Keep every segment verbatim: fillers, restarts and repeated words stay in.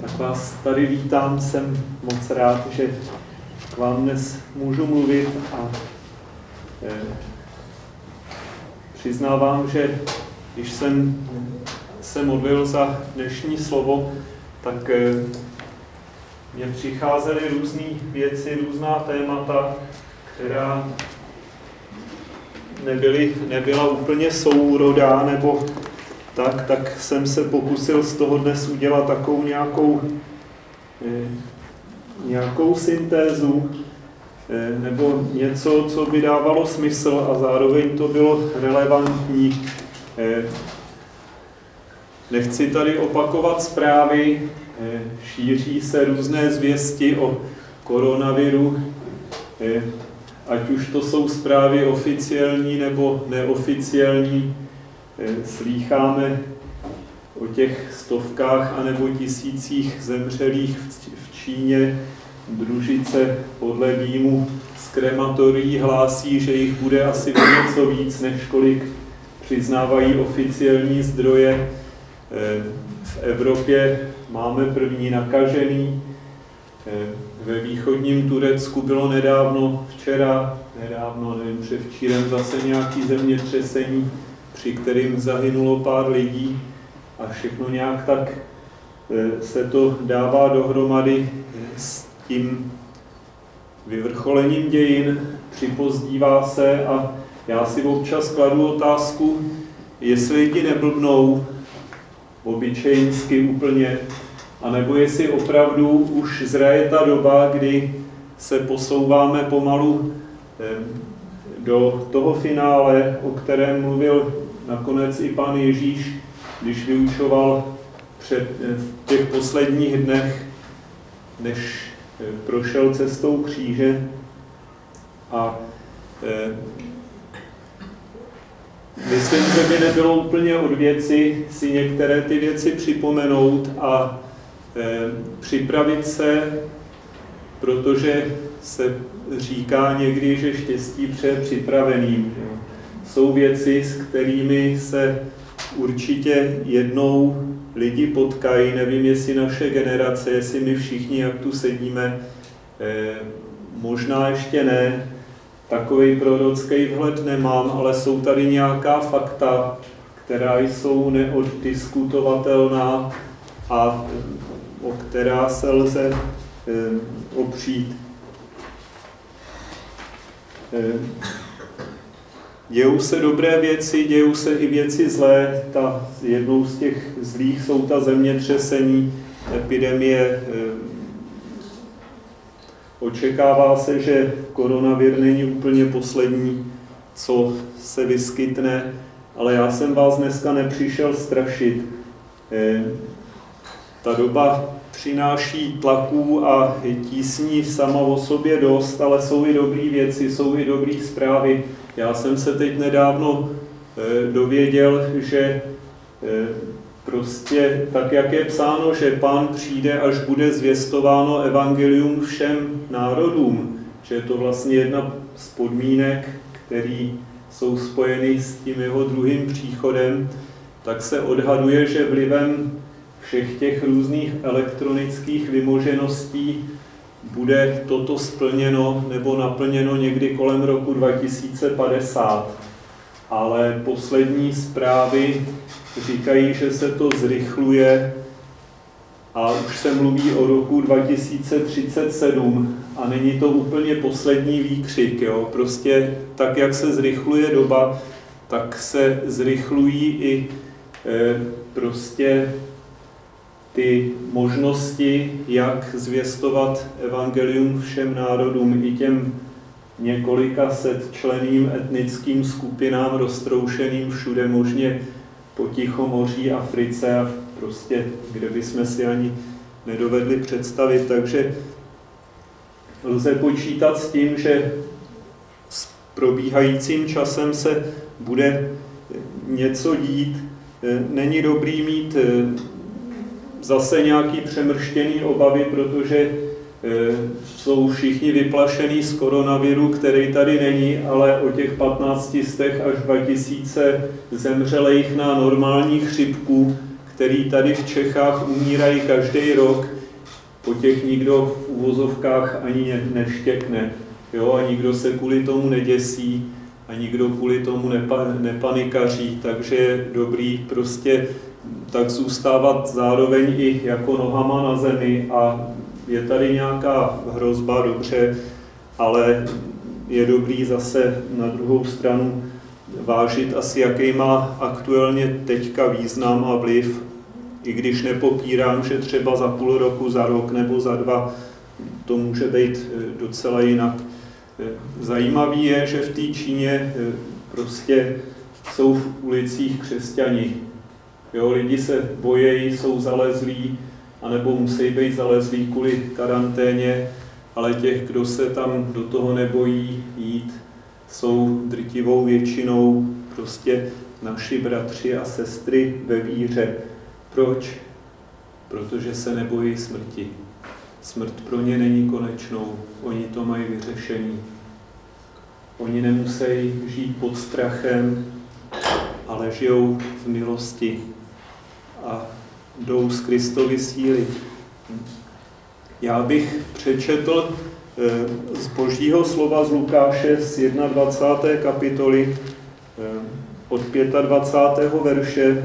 Tak vás tady vítám, jsem moc rád, že k vám dnes můžu mluvit a eh, přiznávám, že když jsem se modlil za dnešní slovo, tak eh, mě přicházely různé věci, různá témata, která nebyly, nebyla úplně sourodá, nebo tak, tak jsem se pokusil z toho dnes udělat takovou nějakou, eh, nějakou syntézu, eh, nebo něco, co by dávalo smysl a zároveň to bylo relevantní. Eh, nechci tady opakovat zprávy, eh, šíří se různé zvěsti o koronaviru, eh, ať už to jsou zprávy oficiální nebo neoficiální. Slýcháme o těch stovkách anebo tisících zemřelých v Číně. Družice podle dýmu z krematorií hlásí, že jich bude asi o něco víc, než kolik přiznávají oficiální zdroje. V Evropě máme první nakažený. Ve východním Turecku bylo nedávno, včera, nedávno, nevím, předevčírem zase nějaký zemětřesení, při kterým zahynulo pár lidí a všechno nějak tak se to dává dohromady s tím vyvrcholením dějin, připozdívá se a já si občas kladu otázku, jestli lidi neblbnou obyčejnsky úplně, anebo jestli opravdu už zraje ta doba, kdy se posouváme pomalu do toho finále, o kterém mluvil nakonec i Pán Ježíš, když vyučoval před, v těch posledních dnech, než prošel cestou kříže. A e, myslím, že by nebylo úplně od věci si některé ty věci připomenout a e, připravit se, protože se říká někdy, že štěstí přeje připraveným. Že? Jsou věci, s kterými se určitě jednou lidi potkají. Nevím, jestli naše generace, jestli my všichni, jak tu sedíme, eh, možná ještě ne. Takový prorocký vhled nemám, ale jsou tady nějaká fakta, která jsou neoddiskutovatelná a o která se lze eh, opřít. Dějou se dobré věci, dějou se i věci zlé. Ta, jednou z těch zlých jsou ta zemětřesení, epidemie. Očekává se, že koronavir není úplně poslední, co se vyskytne, ale já jsem vás dneska nepřišel strašit. Ta doba přináší tlaků a tísní sama o sobě dost, ale jsou i dobré věci, jsou i dobré zprávy. Já jsem se teď nedávno e, dověděl, že e, prostě tak, jak je psáno, že Pán přijde, až bude zvěstováno evangelium všem národům, že je to vlastně jedna z podmínek, které jsou spojeny s tím jeho druhým příchodem, tak se odhaduje, že vlivem všech těch různých elektronických vymožeností bude toto splněno nebo naplněno někdy kolem roku dva tisíce padesát. Ale poslední zprávy říkají, že se to zrychluje a už se mluví o roku dva tisíce třicet sedm a není to úplně poslední výkřik. Jo? Prostě tak, jak se zrychluje doba, tak se zrychlují i e, prostě ty možnosti, jak zvěstovat evangelium všem národům, i těm několika setčleným etnickým skupinám roztroušeným všude možně po Tichomoří, Africe a prostě, kde bychom si ani nedovedli představit. Takže lze počítat s tím, že s probíhajícím časem se bude něco dít. Není dobrý mít zase nějaký přemrštěný obavy, protože e, jsou všichni vyplašení z koronaviru, který tady není, ale o těch patnácti stech až dva tisíce zemřelých na normální chřipku, který tady v Čechách umírají každý rok, po těch nikdo v uvozovkách ani neštěkne. Jo, a nikdo se kvůli tomu neděsí a nikdo kvůli tomu nepa, nepanikaří, takže je dobrý prostě tak zůstávat zároveň i jako nohama na zemi a je tady nějaká hrozba, dobře, ale je dobrý zase na druhou stranu vážit asi, jaký má aktuálně teďka význam a vliv, i když nepopírám, že třeba za půl roku, za rok nebo za dva to může být docela jinak. Zajímavý je, že v té Číně prostě jsou v ulicích křesťani. Jo, lidi se bojejí, jsou zalezlí, anebo musí být zalezlí kvůli karanténě, ale těch, kdo se tam do toho nebojí jít, jsou drtivou většinou prostě naši bratři a sestry ve víře. Proč? Protože se nebojí smrti. Smrt pro ně není konečnou, oni to mají vyřešený. Oni nemusí žít pod strachem, ale žijou v milosti a jdou z Kristovy síly. Já bych přečetl z Božího slova z Lukáše z dvacáté první kapitoly od dvacátého pátého verše.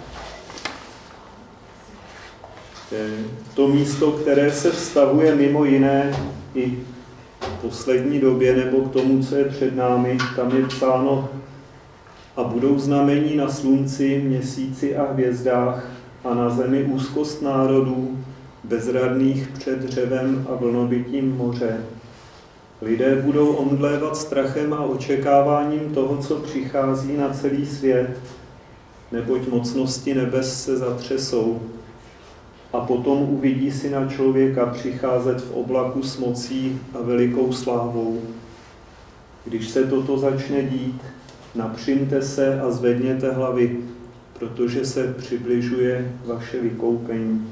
To místo, které se vztahuje mimo jiné i v poslední době nebo k tomu, co je před námi, tam je psáno: a budou znamení na slunci, měsíci a hvězdách a na zemi úzkost národů, bezradných před dřevem a vlnobytím moře. Lidé budou omdlévat strachem a očekáváním toho, co přichází na celý svět, neboť mocnosti nebes se zatřesou. A potom uvidí Syna člověka přicházet v oblaku s mocí a velikou slávou. Když se toto začne dít, napřimte se a zvedněte hlavy, protože se přibližuje vaše vykoupení.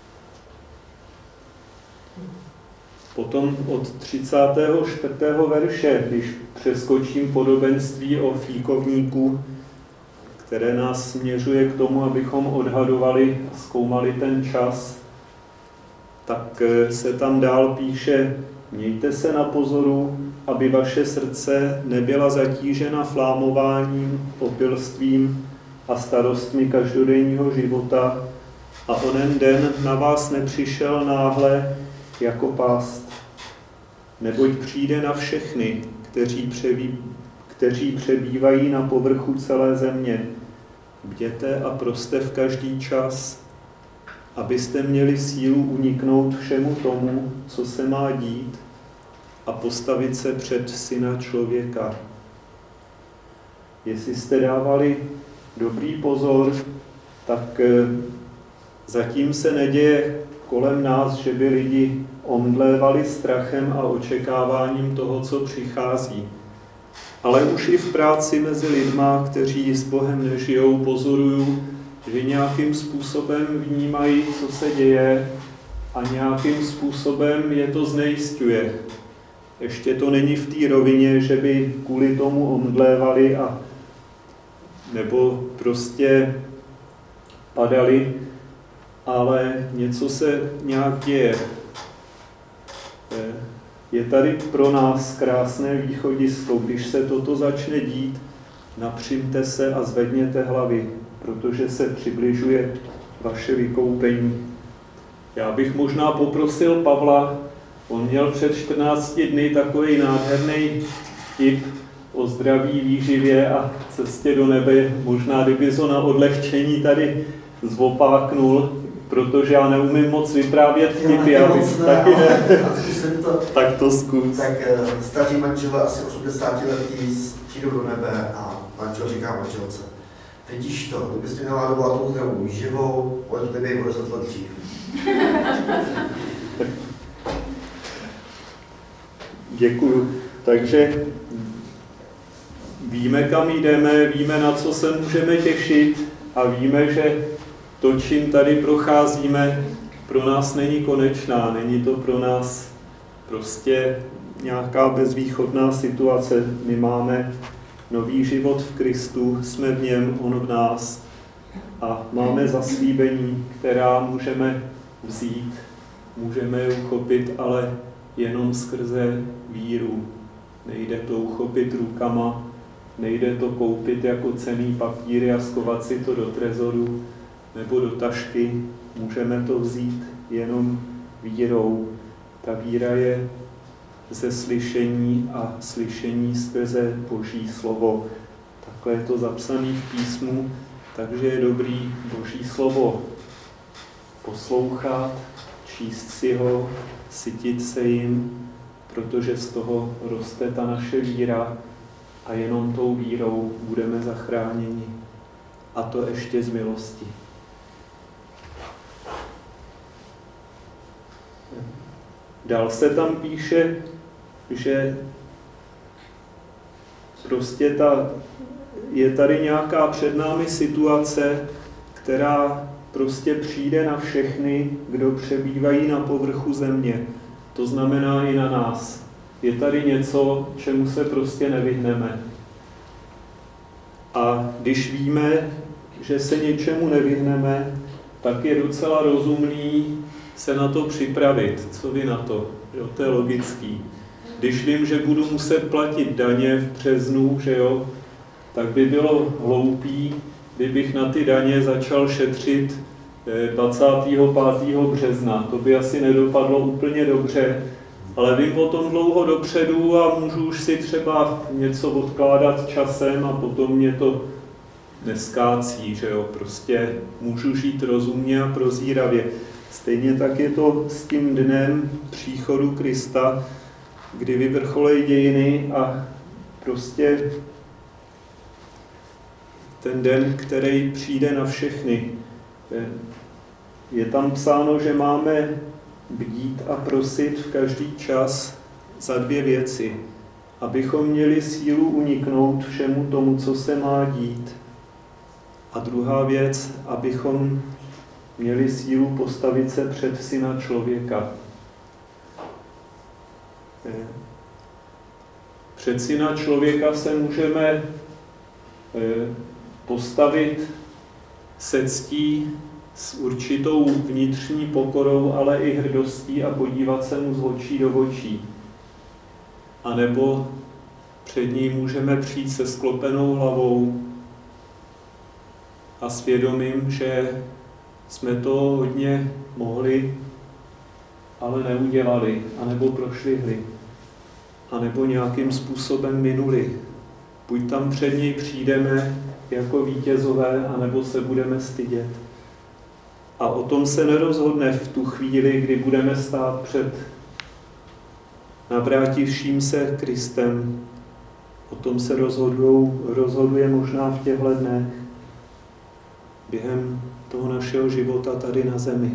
Potom od třicátého čtvrtého verše, když přeskočím podobenství o fíkovníku, které nás směřuje k tomu, abychom odhadovali a zkoumali ten čas, tak se tam dál píše: mějte se na pozoru, aby vaše srdce nebyla zatížena flámováním, opilstvím a starostmi každodenního života a onen den na vás nepřišel náhle jako pást. Neboť přijde na všechny, kteří, přebý, kteří přebývají na povrchu celé země. Bděte a proste v každý čas, abyste měli sílu uniknout všemu tomu, co se má dít, a postavit se před Syna člověka. Jestli jste dávali dobrý pozor, tak zatím se neděje kolem nás, že by lidi omdlévali strachem a očekáváním toho, co přichází. Ale už i v práci mezi lidma, kteří s Bohem nežijou, pozoruju, že nějakým způsobem vnímají, co se děje, a nějakým způsobem je to znejisťuje. Ještě to není v té rovině, že by kvůli tomu omdlévali a nebo prostě padali, ale něco se nějak děje. Je tady pro nás krásné východisko, když se toto začne dít, napřimte se a zvedněte hlavy, protože se přibližuje vaše vykoupení. Já bych možná poprosil Pavla, on měl před čtrnácti dny takový nádherný vtip o zdraví, výživě a cestě do nebe. Možná kdyby ho na odlehčení tady zvopáknul, protože já neumím moc vyprávět vtipy, já bych taky ne. To, tak to zkus. Tak staří manželé asi osmdesátiletí přijdou do nebe a manžel říká manželce: vidíš to, kdybys mi naládovala tou zdravou výživou, pojď kdyby o deset let dřív. Děkuju. Takže víme, kam jdeme, víme, na co se můžeme těšit a víme, že to, čím tady procházíme, pro nás není konečná, není to pro nás prostě nějaká bezvýchodná situace. My máme nový život v Kristu, jsme v něm, on v nás. a máme zaslíbení, která můžeme vzít, můžeme je uchopit, ale jenom skrze víru. Nejde to uchopit rukama, nejde to koupit jako cenný papíry a schovat si to do trezoru nebo do tašky. Můžeme to vzít jenom vírou. Ta víra je ze slyšení a slyšení skrze Boží slovo. Takhle je to zapsané v písmu, takže je dobrý Boží slovo poslouchat, číst si ho, sytit se jim, protože z toho roste ta naše víra a jenom tou vírou budeme zachráněni. A to ještě z milosti. Dál se tam píše, že prostě ta, je tady nějaká před námi situace, která prostě přijde na všechny, kdo přebývají na povrchu země. To znamená i na nás. Je tady něco, čemu se prostě nevyhneme. A když víme, že se něčemu nevyhneme, tak je docela rozumný se na to připravit. Co vy na to? Jo, to je logický. Když vím, že budu muset platit daně v březnu, že jo, tak by bylo hloupý, kdybych na ty daně začal šetřit dvacátého pátého března. To by asi nedopadlo úplně dobře, ale vím o tom dlouho dopředu a můžu už si třeba něco odkládat časem a potom mě to neskácí, že jo, prostě můžu žít rozumně a prozíravě. Stejně tak je to s tím dnem příchodu Krista, kdy vyvrcholejí dějiny a prostě ten den, který přijde na všechny. Je tam psáno, že máme bdít a prosit v každý čas za dvě věci, abychom měli sílu uniknout všemu tomu, co se má dít. A druhá věc, abychom měli sílu postavit se před Syna člověka. Před Syna člověka se můžeme postavit se ctí, s určitou vnitřní pokorou, ale i hrdostí a podívat se mu z očí do očí. A nebo před ní můžeme přijít se sklopenou hlavou a svědomím, že jsme to hodně mohli, ale neudělali, anebo prošvihli, anebo nějakým způsobem minuli. Buď tam před něj přijdeme jako vítězové, anebo se budeme stydět. A o tom se nerozhodne v tu chvíli, kdy budeme stát před navrátivším se Kristem. O tom se rozhodujou, rozhoduje možná v těchto dnech, během toho našeho života tady na zemi.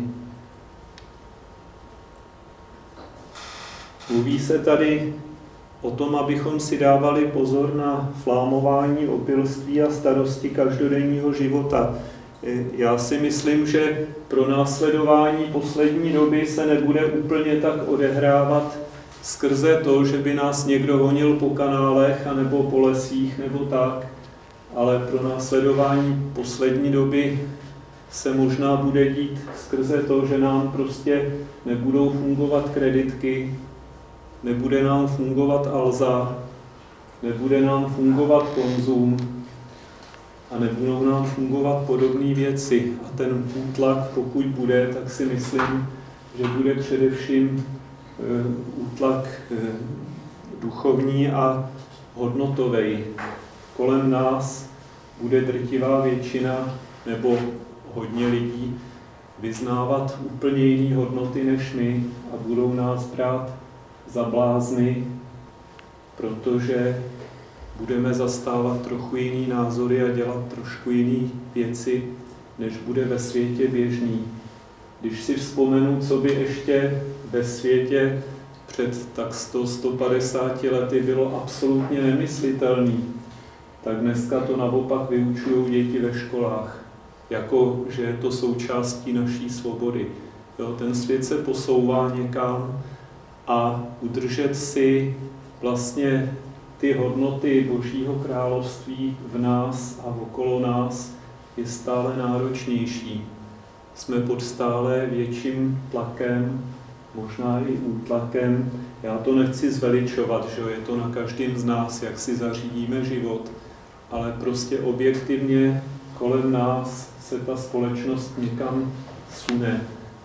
Mluví se tady o tom, abychom si dávali pozor na flámování, opilství a starosti každodenního života. Já si myslím, že pro následování poslední doby se nebude úplně tak odehrávat skrze to, že by nás někdo honil po kanálech anebo po lesích nebo tak, ale pro následování poslední doby se možná bude dít skrze to, že nám prostě nebudou fungovat kreditky, nebude nám fungovat Alza, nebude nám fungovat Konzum a nebudou nám fungovat podobné věci. A ten útlak, pokud bude, tak si myslím, že bude především útlak duchovní a hodnotový. Kolem nás bude drtivá většina nebo hodně lidí vyznávat úplně jiné hodnoty než my a budou nás brát za blázny, protože budeme zastávat trochu jiný názory a dělat trošku jiné věci, než bude ve světě běžný. Když si vzpomenu, co by ještě ve světě před tak sto až sto padesáti lety bylo absolutně nemyslitelné, tak dneska to naopak vyučují děti ve školách, jako že je to součástí naší svobody. Jo, ten svět se posouvá někam a udržet si vlastně ty hodnoty Božího království v nás a okolo nás je stále náročnější. Jsme pod stále větším tlakem, možná i útlakem. Já to nechci zveličovat, že je to na každém z nás, jak si zařídíme život, ale prostě objektivně kolem nás se ta společnost někam sune.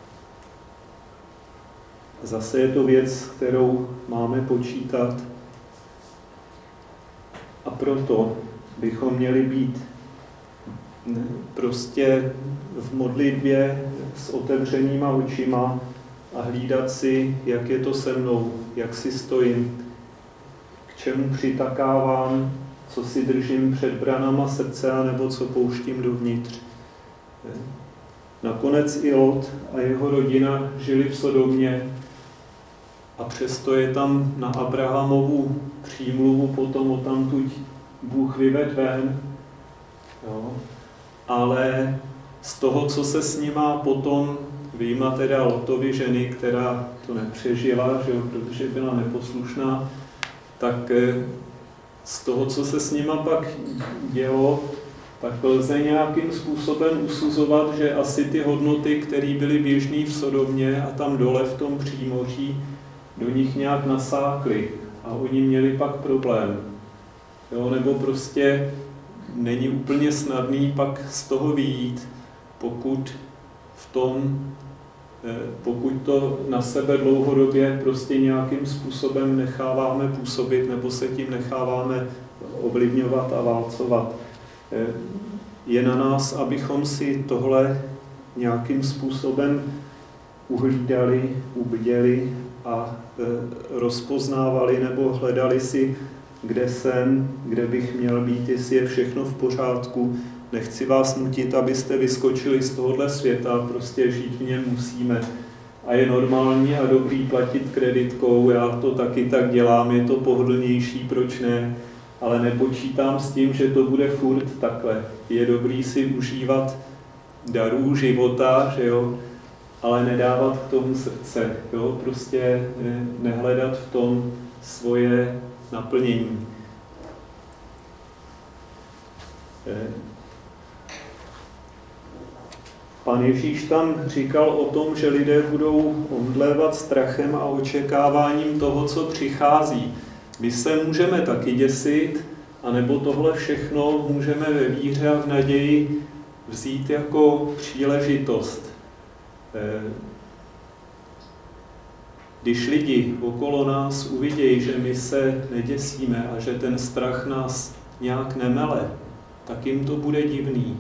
Zase je to věc, kterou máme počítat, a proto bychom měli být prostě v modlitbě s otevřenýma očima a hlídat si, jak je to se mnou, jak si stojím, k čemu přitakávám, co si držím před branama srdce, nebo co pouštím dovnitř. Nakonec i Lot a jeho rodina žili v Sodomě a přesto je tam na Abrahamovu přímluvu potom odtamtud Bůh vyvedl ven. Jo. Ale z toho, co se s nima potom vyjma teda Lotovy ženy, která to nepřežila, že jo, protože byla neposlušná, tak z toho, co se s nima pak dělo, tak lze nějakým způsobem usuzovat, že asi ty hodnoty, které byly běžné v Sodomě a tam dole v tom přímoří, do nich nějak nasákly a oni měli pak problém. Jo, nebo prostě není úplně snadný pak z toho vyjít, pokud v tom, pokud to na sebe dlouhodobě prostě nějakým způsobem necháváme působit nebo se tím necháváme ovlivňovat a válcovat. Je na nás, abychom si tohle nějakým způsobem uhlídali, ubděli a rozpoznávali nebo hledali si, kde jsem, kde bych měl být, jestli je všechno v pořádku. Nechci vás nutit, abyste vyskočili z tohohle světa, prostě žít v něm musíme. A je normální a dobrý platit kreditkou, já to taky tak dělám, je to pohodlnější, proč ne? Ale nepočítám s tím, že to bude furt takhle. Je dobrý si užívat darů života, že jo? Ale nedávat k tomu srdce, jo? Prostě nehledat v tom svoje naplnění. Pan Ježíš tam říkal o tom, že lidé budou omdlévat strachem a očekáváním toho, co přichází. My se můžeme taky děsit, anebo tohle všechno můžeme ve víře a v naději vzít jako příležitost. Když lidi okolo nás uvidějí, že my se neděsíme a že ten strach nás nějak nemele, tak jim to bude divný.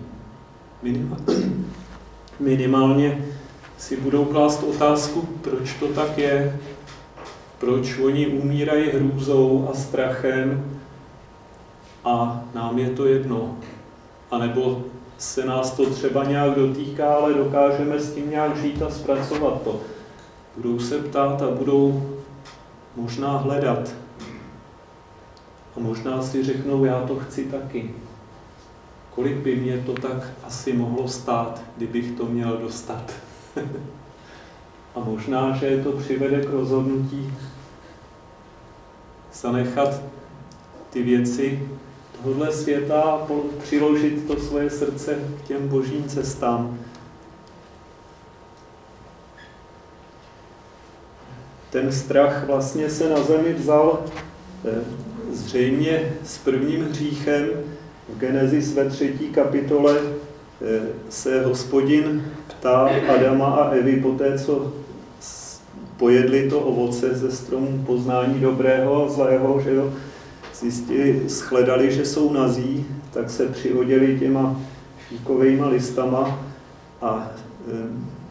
Minimálně si budou klást otázku, proč to tak je, proč oni umírají hrůzou a strachem a nám je to jedno. A nebo se nás to třeba nějak dotýká, ale dokážeme s tím nějak žít a zpracovat to. Budou se ptát a budou možná hledat. A možná si řeknou, já to chci taky. Kolik by mě to tak asi mohlo stát, kdybych to měl dostat. A možná, že to přivede k rozhodnutí zanechat ty věci tohohle světa a přiložit to svoje srdce k těm božím cestám. Ten strach vlastně se na zemi vzal zřejmě s prvním hříchem. V Genesis ve třetí kapitole se Hospodin ptá Adama a Evy po té, co pojedli to ovoce ze stromu poznání dobrého a zlého, že jo, zjistili, shledali, že jsou nazí, tak se přioděli těma fíkovejma listama a e,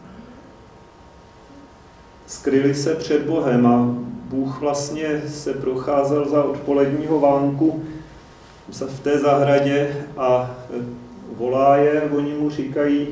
skryli se před Bohem a Bůh vlastně se procházel za odpoledního vánku v té zahradě a volá je, oni mu říkají,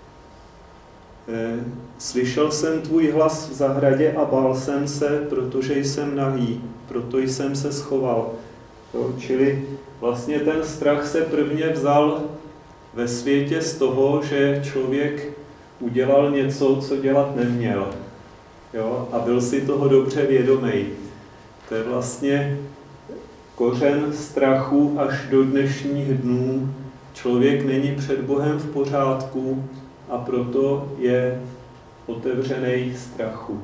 slyšel jsem tvůj hlas v zahradě a bál jsem se, protože jsem nahý, proto jsem se schoval. Jo, čili vlastně ten strach se prvně vzal ve světě z toho, že člověk udělal něco, co dělat neměl. Jo, a byl si toho dobře vědomý. To je vlastně kořen strachu až do dnešních dnů. člověk není před Bohem v pořádku a proto je otevřený strachu.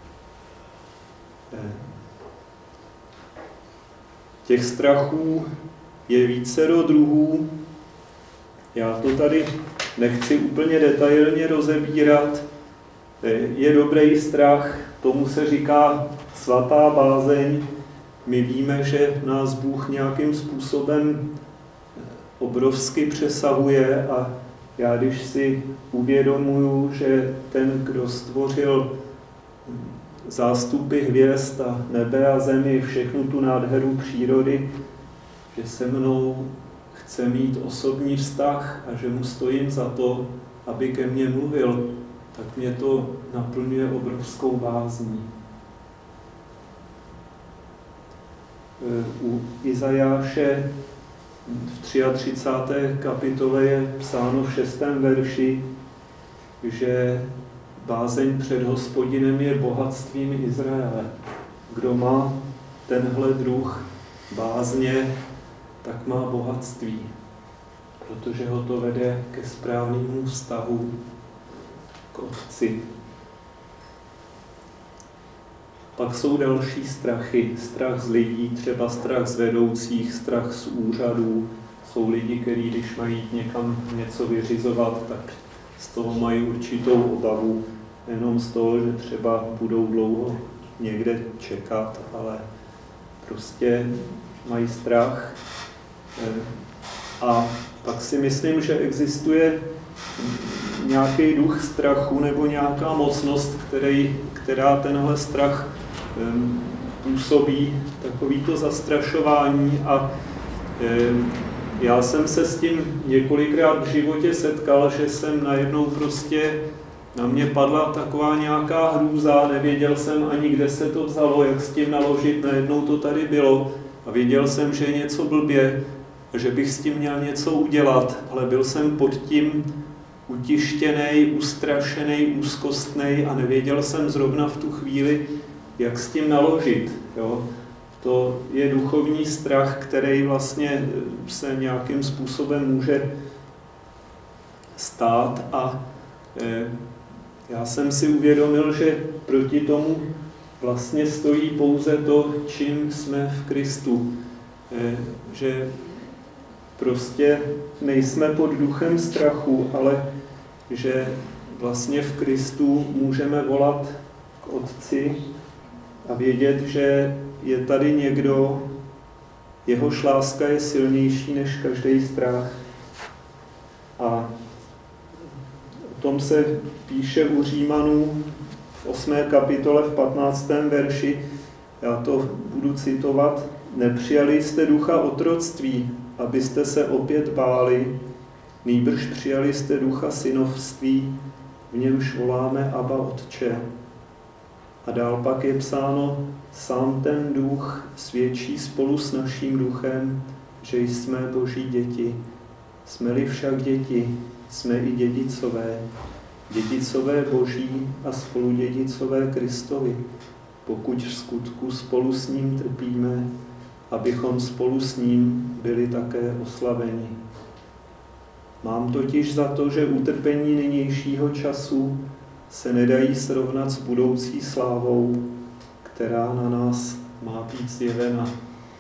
Těch strachů je vícero druhů. Já to tady nechci úplně detailně rozebírat. Je dobrý strach, tomu se říká svatá bázeň. My víme, že nás Bůh nějakým způsobem obrovsky přesahuje a já když si uvědomuju, že ten, kdo stvořil zástupy hvězd a nebe a zemi, všechnu tu nádheru přírody, že se mnou chce mít osobní vztah a že mu stojím za to, aby ke mně mluvil, tak mě to naplňuje obrovskou bázní. U Izajáše v třicáté třetí kapitole je psáno v šestém verši, že bázeň před Hospodinem je bohatstvím Izraele. Kdo má tenhle druh bázně, tak má bohatství, protože ho to vede ke správnému vztahu k Otci. Pak jsou další strachy. Strach z lidí, třeba strach z vedoucích, strach z úřadů. Jsou lidi, kteří, když mají někam něco vyřizovat, tak z toho mají určitou obavu. Jenom z toho, že třeba budou dlouho někde čekat, ale prostě mají strach. A pak si myslím, že existuje nějaký duch strachu nebo nějaká mocnost, který, která tenhle strach um, působí, takovýto zastrašování. A um, já jsem se s tím několikrát v životě setkal, že jsem najednou prostě, na mě padla taková nějaká hrůza, nevěděl jsem ani, kde se to vzalo, jak s tím naložit, najednou to tady bylo a věděl jsem, že je něco blbě, že bych s tím měl něco udělat, ale byl jsem pod tím utištěnej, ustrašenej, úzkostnej a nevěděl jsem zrovna v tu chvíli, jak s tím naložit. Jo? To je duchovní strach, který vlastně se nějakým způsobem může stát a e, já jsem si uvědomil, že proti tomu vlastně stojí pouze to, čím jsme v Kristu. E, že prostě nejsme pod duchem strachu, ale že vlastně v Kristu můžeme volat k Otci a vědět, že je tady někdo, jehož láska je silnější než každý strach. A o tom se píše u Římanů v osmé kapitole v patnáctém verši. Já to budu citovat. Nepřijali jste ducha otroctví, abyste se opět báli, nýbrž přijali jste ducha synovství, v němž voláme Abba Otče. A dál pak je psáno, sám ten duch svědčí spolu s naším duchem, že jsme Boží děti. Jsme-li však děti, jsme i dědicové, dědicové Boží a spoludědicové Kristovi, pokud v skutku spolu s ním trpíme, abychom spolu s ním byli také oslaveni. Mám totiž za to, že utrpení nynějšího času se nedají srovnat s budoucí slávou, která na nás má být zjevena.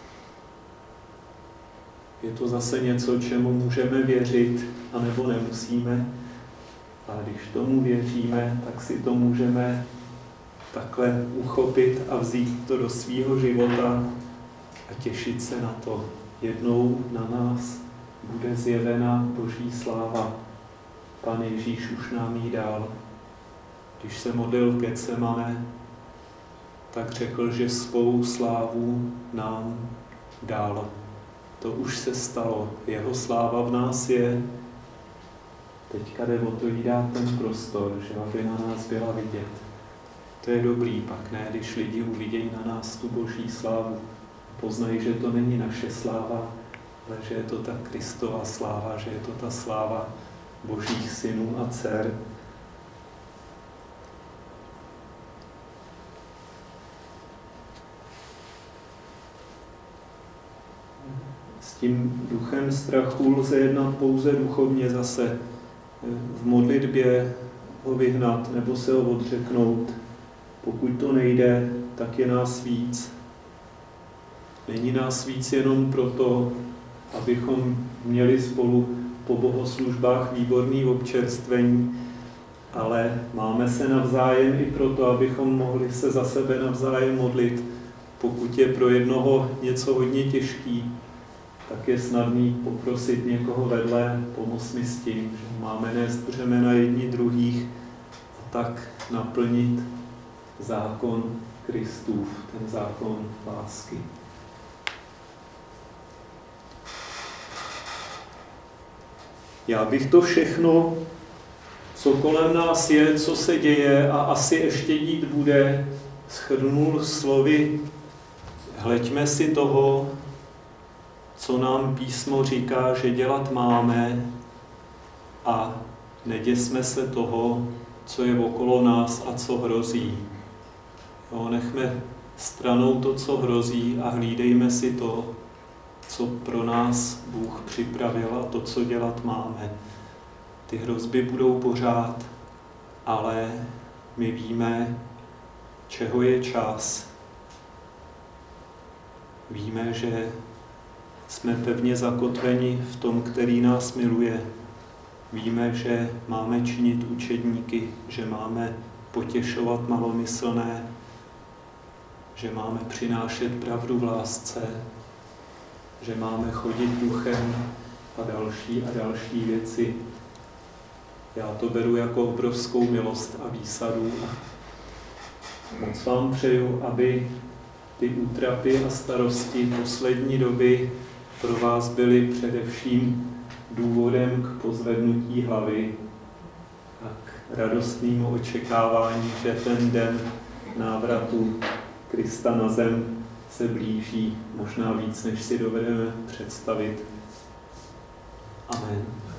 Je to zase něco, čemu můžeme věřit, anebo nemusíme. A když tomu věříme, tak si to můžeme takhle uchopit a vzít to do svýho života a těšit se na to. Jednou na nás bude zjevena Boží sláva. Pan Ježíš už nám jí dal. Když se modlil v Getsemane, tak řekl, že svou slávu nám dal. To už se stalo. Jeho sláva v nás je. Teďka jde o to jí dát ten prostor, že aby na nás byla vidět. To je dobrý, pak ne, když lidi uvidějí na nás tu Boží slávu. Poznají, že to není naše sláva, ale že je to ta Kristova sláva, že je to ta sláva Božích synů a dcer. S tím duchem strachu lze jednat pouze duchovně zase. V modlitbě ho vyhnat nebo se ho odřeknout. Pokud to nejde, tak je nás víc. Není nás víc jenom proto, abychom měli spolu po bohoslužbách výborný občerstvení, ale máme se navzájem i proto, abychom mohli se za sebe navzájem modlit. Pokud je pro jednoho něco hodně těžký, tak je snadný poprosit někoho vedle, pomoct mi s tím, že máme nést břemena jedni druhých a tak naplnit zákon Kristův, ten zákon lásky. Já bych to všechno, co kolem nás je, co se děje a asi ještě dít bude, shrnul slovy: hleďme si toho, co nám písmo říká, že dělat máme, a neděsme se toho, co je okolo nás a co hrozí. Jo, nechme stranou to, co hrozí, a hlídejme si to, co pro nás Bůh připravil a to, co dělat máme. Ty hrozby budou pořád, ale my víme, čeho je čas. Víme, že jsme pevně zakotveni v tom, který nás miluje. Víme, že máme činit učedníky, že máme potěšovat malomyslné, že máme přinášet pravdu v lásce, že máme chodit duchem a další a další věci. Já to beru jako obrovskou milost a výsadu. Moc vám přeju, aby ty útrapy a starosti poslední doby pro vás byly především důvodem k pozvednutí hlavy a k radostnému očekávání, že ten den návratu Krista na zem se blíží možná víc, než si dovedeme představit. Amen.